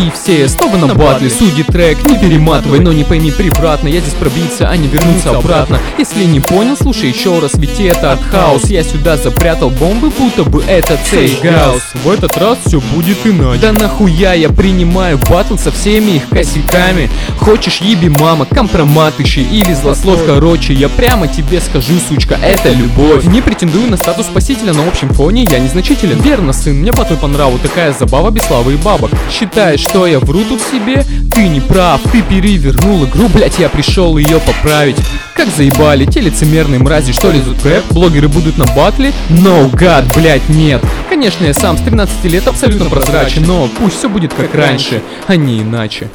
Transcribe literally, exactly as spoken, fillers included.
и все снова на батле. Судьи трек, не перематывай, но не пойми превратно. Я здесь пробиться, а не вернуться обратно. Если не понял, слушай еще раз, ведь это артхаус. Я сюда запрятал бомбы, будто бы это Цейгаус. В этот раз все будет иначе. Да нахуя я принимаю батл со всеми их косяками. Хочешь еби, мама, компромат ищи или злословь. Короче, я прямо тебе скажу, сучка, это любовь. Не претендую на статус спасителя, на общем фоне я незначителен. Верно, сын, мне батл по нраву, такая забава без славы и бабок. Считаешь, что я вру тут себе? Ты не прав, ты перевернул игру, блять, я пришел ее поправить. Как заебали те лицемерные мрази, что лезут в рэп. Блогеры будут на батле? No God, блять, нет. Конечно, я сам с тринадцати лет абсолютно прозрачен, но пусть все будет как раньше, а не иначе.